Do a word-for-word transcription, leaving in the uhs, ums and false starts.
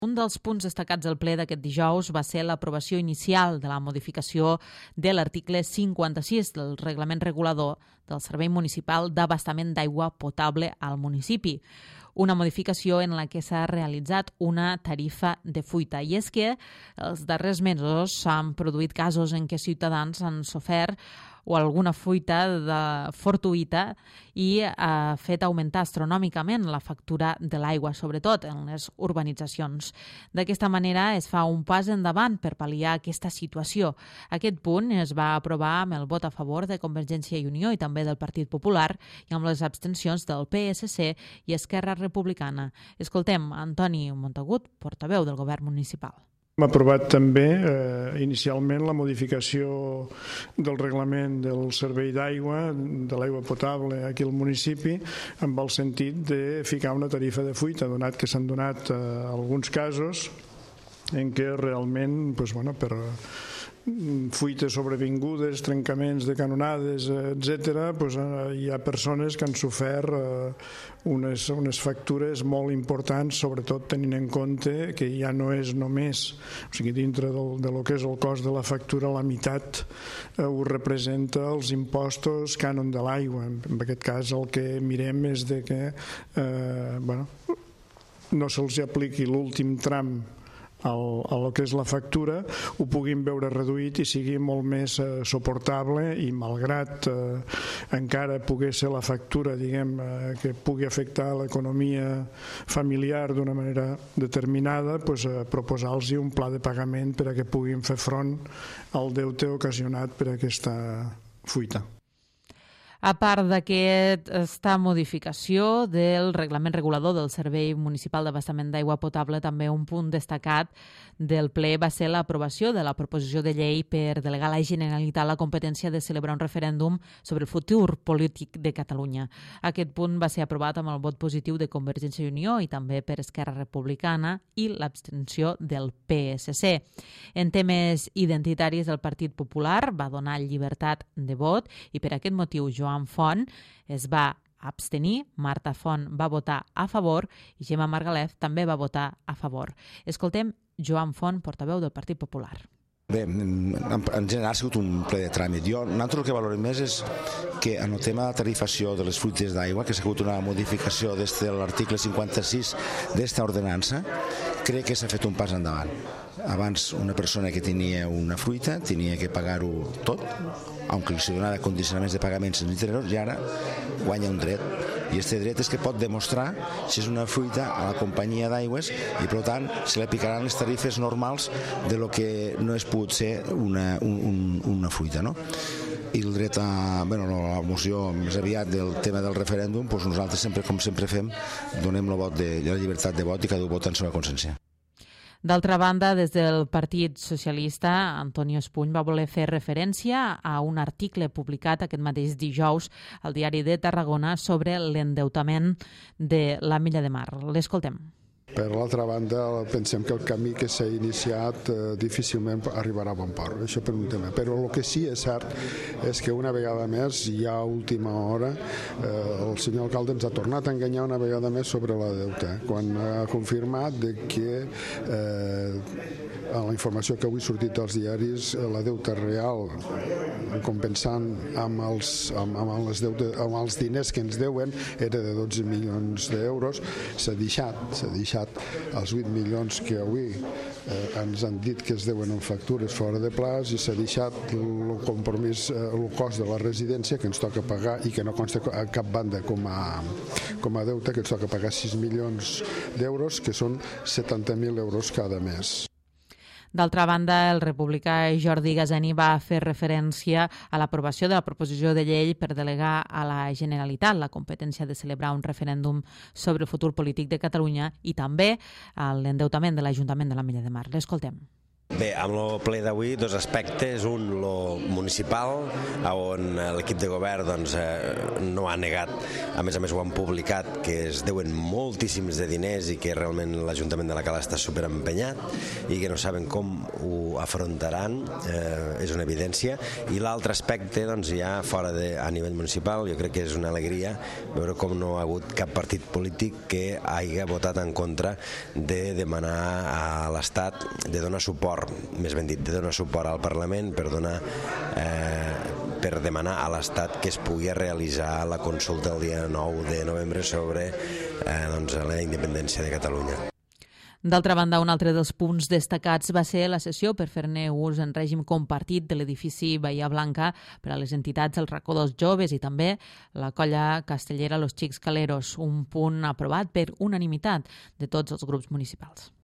Un dels punts destacats del ple d'aquest dijous va ser l'aprovació inicial de la modificació de l'article cinquanta-sis del Reglament Regulador del Servei Municipal d'Abastament d'Aigua Potable al municipi. Una modificació en la que s'ha realitzat una tarifa de fuita. I és que els darrers mesos s'han produït casos en què ciutadans han sofert o alguna fuita de fortuïta i ha fet augmentar astronòmicament la factura de l'aigua, sobretot en les urbanitzacions. D'aquesta manera es fa un pas endavant per pal·liar aquesta situació. Aquest punt es va aprovar amb el vot a favor de Convergència i Unió i també del Partit Popular i amb les abstencions del P S C i Esquerra Republicana. Escoltem Antoni Montagut, portaveu del govern municipal. Hem aprovat també eh, inicialment la modificació del reglament del servei d'aigua, de l'aigua potable aquí al municipi, amb el sentit de ficar una tarifa de fuita, donat que s'han donat eh, alguns casos en què realment, doncs, bueno, per fuites sobrevingudes, trencaments de canonades, etcètera, doncs, hi ha persones que han sofert eh, unes, unes factures molt importants, sobretot tenint en compte que ja no és només, o sigui, dintre del, de lo que és el cost de la factura, la meitat eh, ho representa els impostos cànon de l'aigua. En aquest cas el que mirem és de que eh, bueno, no se'ls apliqui l'últim tram El, a lo que és la factura, ho puguin veure reduït i sigui molt més eh, suportable i malgrat eh, encara pugui ser la factura, diguem, eh, que pugui afectar l'economia familiar d'una manera determinada, doncs, eh, proposar-los un pla de pagament per a que puguin fer front al deute ocasionat per aquesta fuita. A part d'aquesta modificació del Reglament Regulador del Servei Municipal d'Abastament d'Aigua Potable, també un punt destacat del ple va ser l'aprovació de la proposició de llei per delegar a la Generalitat la competència de celebrar un referèndum sobre el futur polític de Catalunya. Aquest punt va ser aprovat amb el vot positiu de Convergència i Unió i també per Esquerra Republicana i l'abstenció del P S C. En temes identitaris, el Partit Popular va donar llibertat de vot i per aquest motiu Joan Font es va abstenir, Marta Font va votar a favor i Gemma Margalef també va votar a favor. Escoltem Joan Font, portaveu del Partit Popular. Bé, en general ha sigut un ple de tràmit. Jo, nosaltres el que valorem més és que en el tema de la tarifació de les fruites d'aigua, que ha sigut una modificació des de l'article cinquanta-sis d'esta ordenança, crec que s'ha fet un pas endavant. Abans una persona que tenia una fruita tenia que pagar-ho tot, aunque li se donava condicionaments de pagament sense interessos, i ara guanya un dret. I aquest dret és que pot demostrar si és una fruita a la companyia d'aigües i, per tant, se li aplicaran les tarifes normals de lo que no és pogut ser una, un, una fruita, no? I el dret a, bueno, la moció més aviat del tema del referèndum, doncs nosaltres sempre, com sempre fem, donem la, vot de, la llibertat de vot i cada un vota en seva consciència. D'altra banda, des del Partit Socialista, Antonio Espuny va voler fer referència a un article publicat aquest mateix dijous al Diari de Tarragona sobre l'endeutament de la Milla de Mar. L'escoltem. Per l'altra banda, pensem que el camí que s'ha iniciat eh, difícilment arribarà a bon port, això per un tema. Però el que sí és cert és que una vegada més, ja a última hora, eh, el senyor alcalde ens ha tornat a enganyar una vegada més sobre la deuta, quan ha confirmat de que eh, a la informació que avui ha sortit als diaris, la deuta real, compensant amb els, amb, amb, les deute, amb els diners que ens deuen, era de dotze milions d'euros, s'ha deixat, s'ha deixat els vuit milions que avui eh, ens han dit que es deuen en factures fora de plaç i s'ha deixat el compromís, eh, el cost de la residència que ens toca pagar i que no consta a cap banda com a, com a deute, que ens toca pagar sis milions d'euros, que són setanta mil euros cada mes. D'altra banda, el republicà Jordi Gaseni va fer referència a l'aprovació de la proposició de llei per delegar a la Generalitat la competència de celebrar un referèndum sobre el futur polític de Catalunya i també a l'endeutament de l'Ajuntament de la Milla de Mar. L'escoltem. Bé, amb el ple d'avui, dos aspectes. Un, lo municipal, on l'equip de govern doncs, eh, no ha negat, a més a més ho han publicat, que es deuen moltíssims de diners i que realment l'Ajuntament de la Cala està superempenyat i que no saben com ho afrontaran, eh, és una evidència. I l'altre aspecte, doncs, ja fora de, a nivell municipal, jo crec que és una alegria veure com no ha hagut cap partit polític que hagi votat en contra de demanar a l'Estat de donar suport, més ben dit, de donar suport al Parlament per donar eh, per demanar a l'Estat que es pugui realitzar la consulta el dia nou de novembre sobre eh, doncs, la independència de Catalunya. D'altra banda, un altre dels punts destacats va ser la sessió per fer-ne ús en règim compartit de l'edifici Bahia Blanca per a les entitats El Racó dels Joves i també la colla castellera Los Xics Caleros, un punt aprovat per unanimitat de tots els grups municipals.